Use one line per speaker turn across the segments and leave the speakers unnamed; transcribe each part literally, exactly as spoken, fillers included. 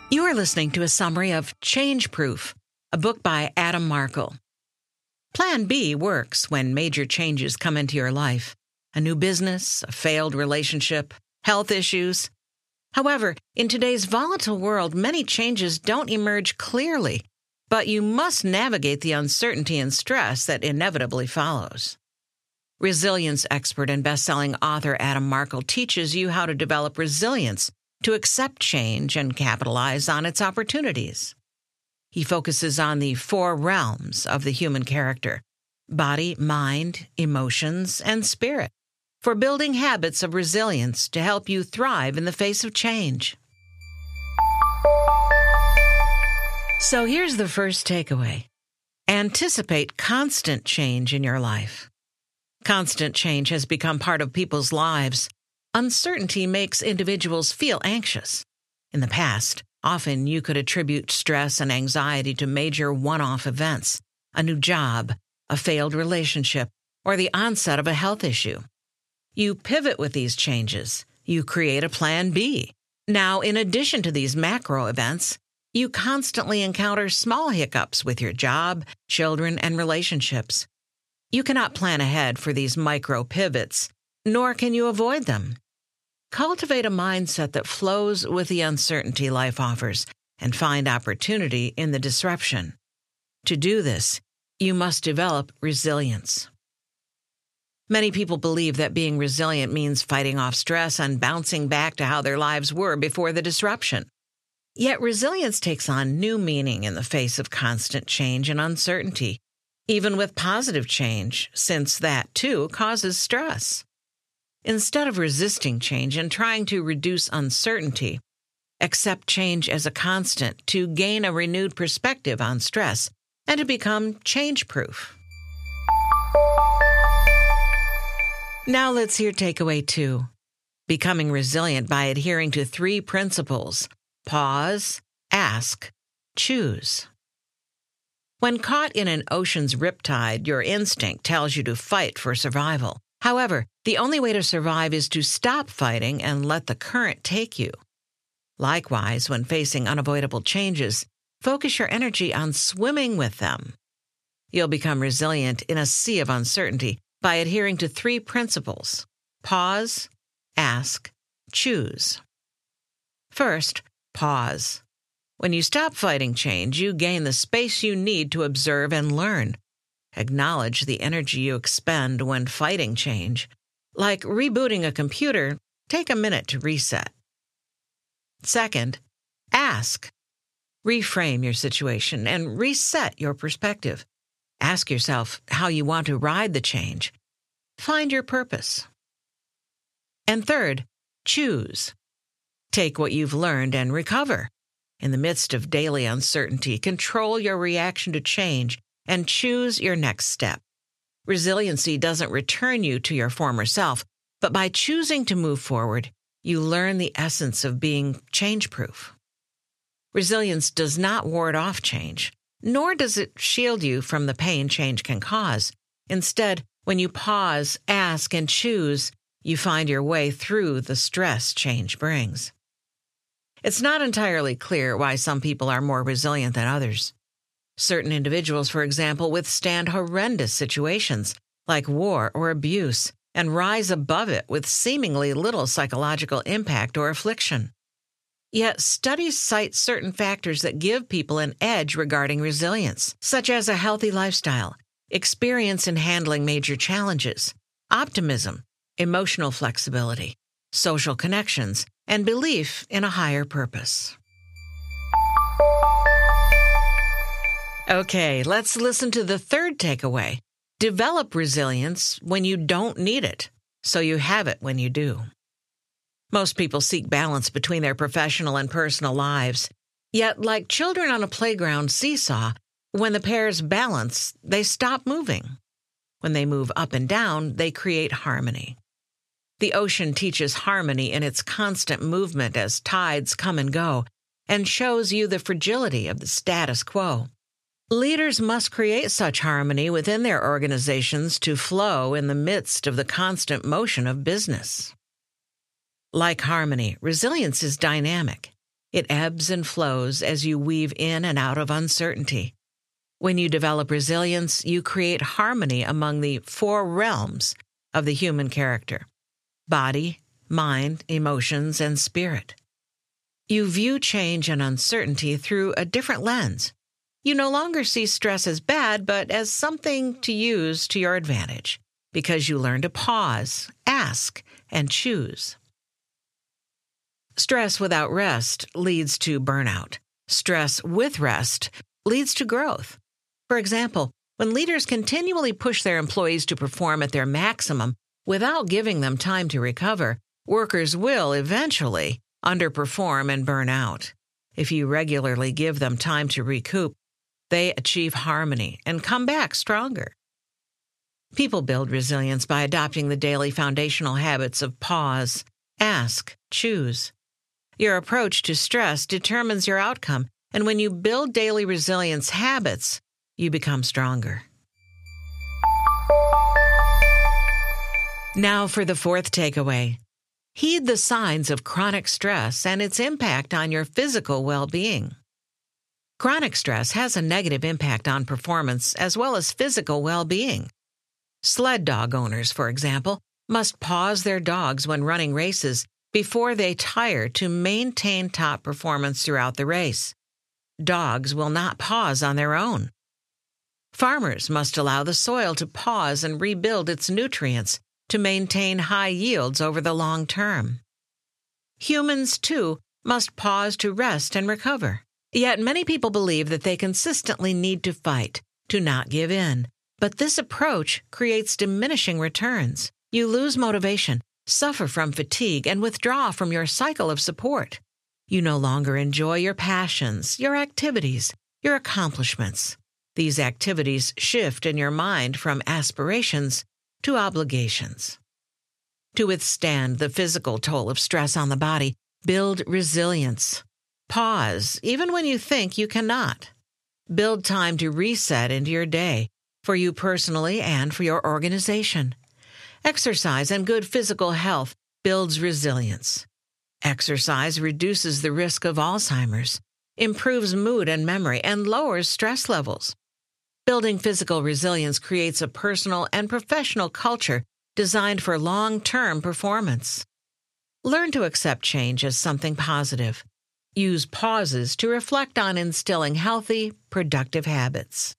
You are listening to a summary of Change Proof, a book by Adam Markle. Plan B works when major changes come into your life. A new business, a failed relationship, health issues. However, in today's volatile world, many changes don't emerge clearly, but you must navigate the uncertainty and stress that inevitably follows. Resilience expert and best-selling author Adam Markle teaches you how to develop resilience to accept change and capitalize on its opportunities. He focuses on the four realms of the human character: body, mind, emotions, and spirit, for building habits of resilience to help you thrive in the face of change. So here's the first takeaway. Anticipate constant change in your life. Constant change has become part of people's lives. Uncertainty makes individuals feel anxious. In the past, often you could attribute stress and anxiety to major one-off events, a new job, a failed relationship, or the onset of a health issue. You pivot with these changes. You create a plan B. Now, in addition to these macro events, you constantly encounter small hiccups with your job, children, and relationships. You cannot plan ahead for these micro pivots, nor can you avoid them. Cultivate a mindset that flows with the uncertainty life offers and find opportunity in the disruption. To do this, you must develop resilience. Many people believe that being resilient means fighting off stress and bouncing back to how their lives were before the disruption. Yet resilience takes on new meaning in the face of constant change and uncertainty, even with positive change, since that, too, causes stress. Instead of resisting change and trying to reduce uncertainty, accept change as a constant to gain a renewed perspective on stress and to become change-proof. Now let's hear takeaway two. Becoming resilient by adhering to three principles: pause, ask, choose. When caught in an ocean's riptide, your instinct tells you to fight for survival. However, the only way to survive is to stop fighting and let the current take you. Likewise, when facing unavoidable changes, focus your energy on swimming with them. You'll become resilient in a sea of uncertainty by adhering to three principles: pause, ask, choose. First, pause. When you stop fighting change, you gain the space you need to observe and learn. Acknowledge the energy you expend when fighting change. Like rebooting a computer, take a minute to reset. Second, ask. Reframe your situation and reset your perspective. Ask yourself how you want to ride the change. Find your purpose. And third, choose. Take what you've learned and recover. In the midst of daily uncertainty, control your reaction to change and choose your next step. Resiliency doesn't return you to your former self, but by choosing to move forward, you learn the essence of being change-proof. Resilience does not ward off change, nor does it shield you from the pain change can cause. Instead, when you pause, ask, and choose, you find your way through the stress change brings. It's not entirely clear why some people are more resilient than others. Certain individuals, for example, withstand horrendous situations like war or abuse and rise above it with seemingly little psychological impact or affliction. Yet studies cite certain factors that give people an edge regarding resilience, such as a healthy lifestyle, experience in handling major challenges, optimism, emotional flexibility, social connections, and belief in a higher purpose. Okay, let's listen to the third takeaway. Develop resilience when you don't need it, so you have it when you do. Most people seek balance between their professional and personal lives. Yet, like children on a playground seesaw, when the pairs balance, they stop moving. When they move up and down, they create harmony. The ocean teaches harmony in its constant movement as tides come and go, and shows you the fragility of the status quo. Leaders must create such harmony within their organizations to flow in the midst of the constant motion of business. Like harmony, resilience is dynamic. It ebbs and flows as you weave in and out of uncertainty. When you develop resilience, you create harmony among the four realms of the human character: body, mind, emotions, and spirit. You view change and uncertainty through a different lens. You no longer see stress as bad, but as something to use to your advantage, because you learn to pause, ask, and choose. Stress without rest leads to burnout. Stress with rest leads to growth. For example, when leaders continually push their employees to perform at their maximum without giving them time to recover, workers will eventually underperform and burn out. If you regularly give them time to recoup, they achieve harmony and come back stronger. People build resilience by adopting the daily foundational habits of pause, ask, choose. Your approach to stress determines your outcome, and when you build daily resilience habits, you become stronger. Now for the fourth takeaway. Heed the signs of chronic stress and its impact on your physical well-being. Chronic stress has a negative impact on performance as well as physical well-being. Sled dog owners, for example, must pause their dogs when running races before they tire to maintain top performance throughout the race. Dogs will not pause on their own. Farmers must allow the soil to pause and rebuild its nutrients to maintain high yields over the long term. Humans, too, must pause to rest and recover. Yet many people believe that they consistently need to fight, to not give in. But this approach creates diminishing returns. You lose motivation, suffer from fatigue, and withdraw from your cycle of support. You no longer enjoy your passions, your activities, your accomplishments. These activities shift in your mind from aspirations to obligations. To withstand the physical toll of stress on the body, build resilience. Pause, even when you think you cannot. Build time to reset into your day, for you personally and for your organization. Exercise and good physical health builds resilience. Exercise reduces the risk of Alzheimer's, improves mood and memory, and lowers stress levels. Building physical resilience creates a personal and professional culture designed for long-term performance. Learn to accept change as something positive. Use pauses to reflect on instilling healthy, productive habits.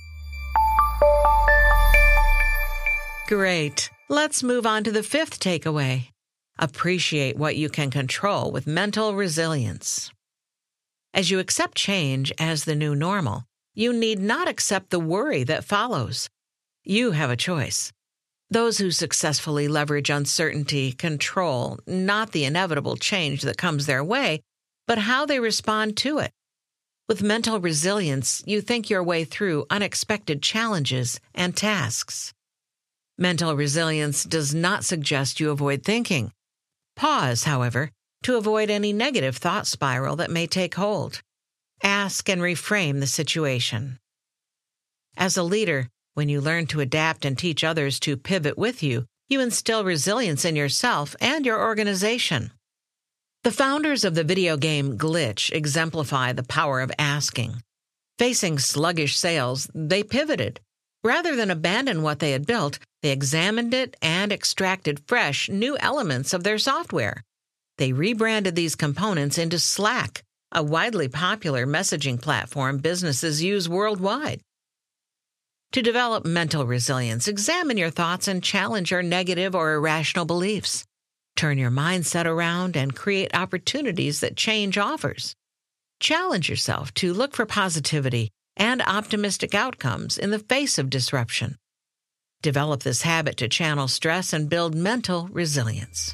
Great. Let's move on to the fifth takeaway. Appreciate what you can control with mental resilience. As you accept change as the new normal, you need not accept the worry that follows. You have a choice. Those who successfully leverage uncertainty control not the inevitable change that comes their way, but how they respond to it. With mental resilience, you think your way through unexpected challenges and tasks. Mental resilience does not suggest you avoid thinking. Pause, however, to avoid any negative thought spiral that may take hold. Ask and reframe the situation. As a leader, when you learn to adapt and teach others to pivot with you, you instill resilience in yourself and your organization. The founders of the video game Glitch exemplify the power of asking. Facing sluggish sales, they pivoted. Rather than abandon what they had built, they examined it and extracted fresh, new elements of their software. They rebranded these components into Slack, a widely popular messaging platform businesses use worldwide. To develop mental resilience, examine your thoughts and challenge your negative or irrational beliefs. Turn your mindset around and create opportunities that change offers. Challenge yourself to look for positivity and optimistic outcomes in the face of disruption. Develop this habit to channel stress and build mental resilience.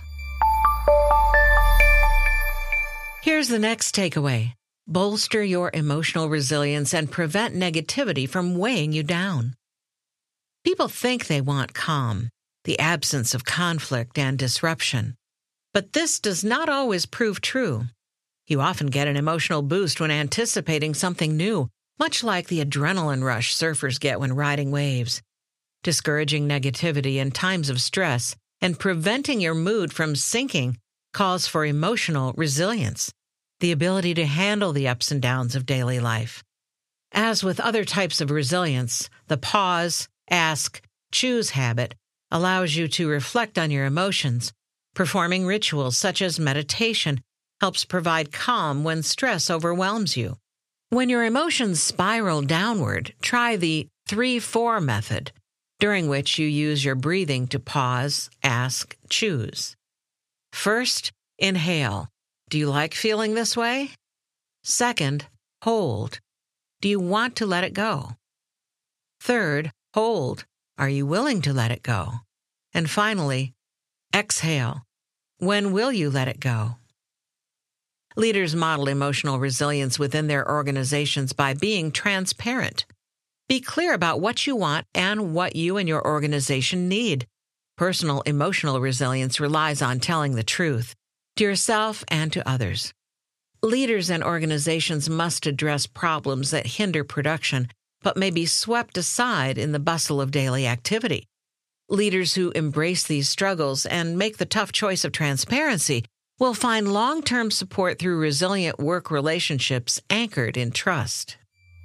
Here's the next takeaway. Bolster your emotional resilience and prevent negativity from weighing you down. People think they want calm, the absence of conflict and disruption. But this does not always prove true. You often get an emotional boost when anticipating something new, much like the adrenaline rush surfers get when riding waves. Discouraging negativity in times of stress and preventing your mood from sinking calls for emotional resilience. the ability to handle the ups and downs of daily life. As with other types of resilience, the pause, ask, choose habit allows you to reflect on your emotions. Performing rituals such as meditation helps provide calm when stress overwhelms you. When your emotions spiral downward, try the three four method, during which you use your breathing to pause, ask, choose. First, inhale. Do you like feeling this way? Second, hold. Do you want to let it go? Third, hold. Are you willing to let it go? And finally, exhale. When will you let it go? Leaders model emotional resilience within their organizations by being transparent. Be clear about what you want and what you and your organization need. Personal emotional resilience relies on telling the truth to yourself and to others. Leaders and organizations must address problems that hinder production, but may be swept aside in the bustle of daily activity. Leaders who embrace these struggles and make the tough choice of transparency will find long-term support through resilient work relationships anchored in trust.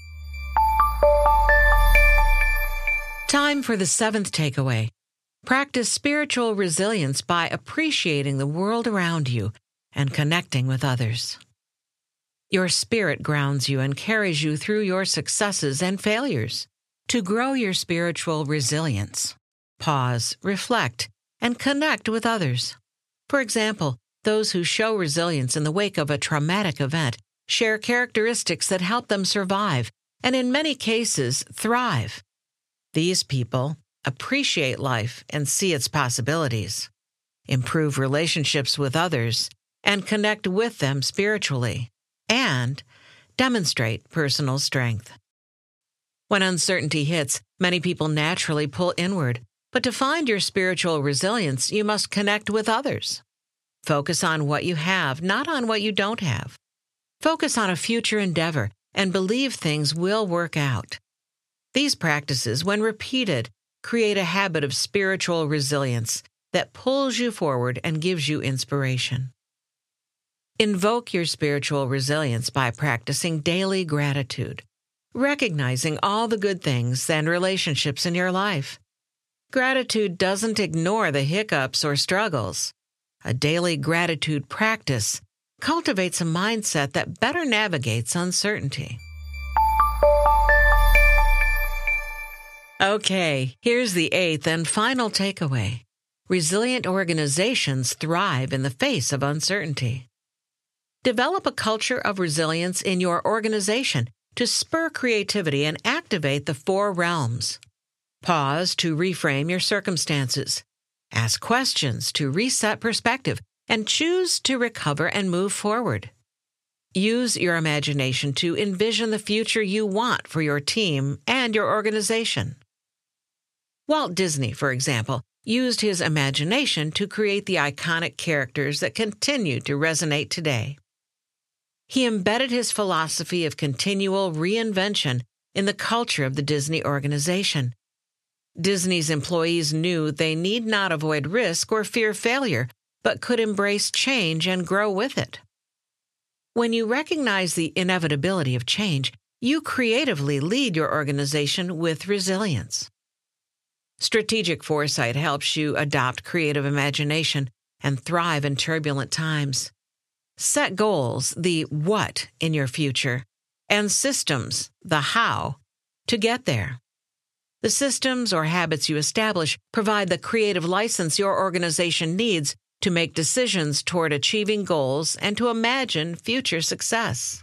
Time for the seventh takeaway. Practice spiritual resilience by appreciating the world around you and connecting with others. Your spirit grounds you and carries you through your successes and failures. To grow your spiritual resilience, pause, reflect, and connect with others. For example, those who show resilience in the wake of a traumatic event share characteristics that help them survive and, in many cases, thrive. These people appreciate life and see its possibilities, improve relationships with others, and connect with them spiritually, and demonstrate personal strength. When uncertainty hits, many people naturally pull inward, but to find your spiritual resilience, you must connect with others. Focus on what you have, not on what you don't have. Focus on a future endeavor and believe things will work out. These practices, when repeated, create a habit of spiritual resilience that pulls you forward and gives you inspiration. Invoke your spiritual resilience by practicing daily gratitude, recognizing all the good things and relationships in your life. Gratitude doesn't ignore the hiccups or struggles. A daily gratitude practice cultivates a mindset that better navigates uncertainty. Okay, here's the eighth and final takeaway. Resilient organizations thrive in the face of uncertainty. Develop a culture of resilience in your organization to spur creativity and activate the four realms. Pause to reframe your circumstances. Ask questions to reset perspective, and choose to recover and move forward. Use your imagination to envision the future you want for your team and your organization. Walt Disney, for example, used his imagination to create the iconic characters that continue to resonate today. He embedded his philosophy of continual reinvention in the culture of the Disney organization. Disney's employees knew they need not avoid risk or fear failure, but could embrace change and grow with it. When you recognize the inevitability of change, you creatively lead your organization with resilience. Strategic foresight helps you adopt creative imagination and thrive in turbulent times. Set goals, the what in your future, and systems, the how, to get there. The systems or habits you establish provide the creative license your organization needs to make decisions toward achieving goals and to imagine future success.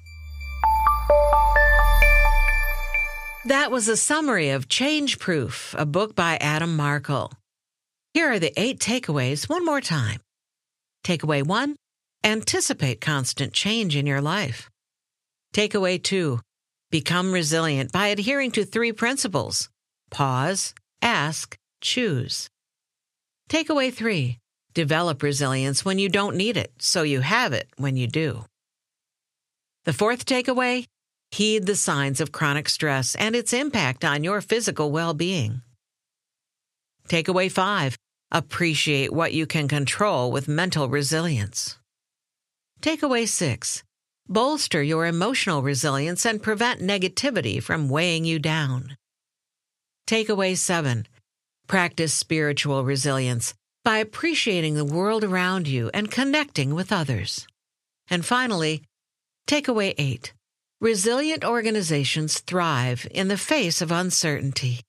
That was a summary of Change Proof, a book by Adam Markle. Here are the eight takeaways one more time. Takeaway one, anticipate constant change in your life. Takeaway two, become resilient by adhering to three principles. Pause, ask, choose. Takeaway three, develop resilience when you don't need it, so you have it when you do. The fourth takeaway, heed the signs of chronic stress and its impact on your physical well-being. Takeaway five, appreciate what you can control with mental resilience. Takeaway six, bolster your emotional resilience and prevent negativity from weighing you down. Takeaway seven. Practice spiritual resilience by appreciating the world around you and connecting with others. And finally, takeaway eight. Resilient organizations thrive in the face of uncertainty.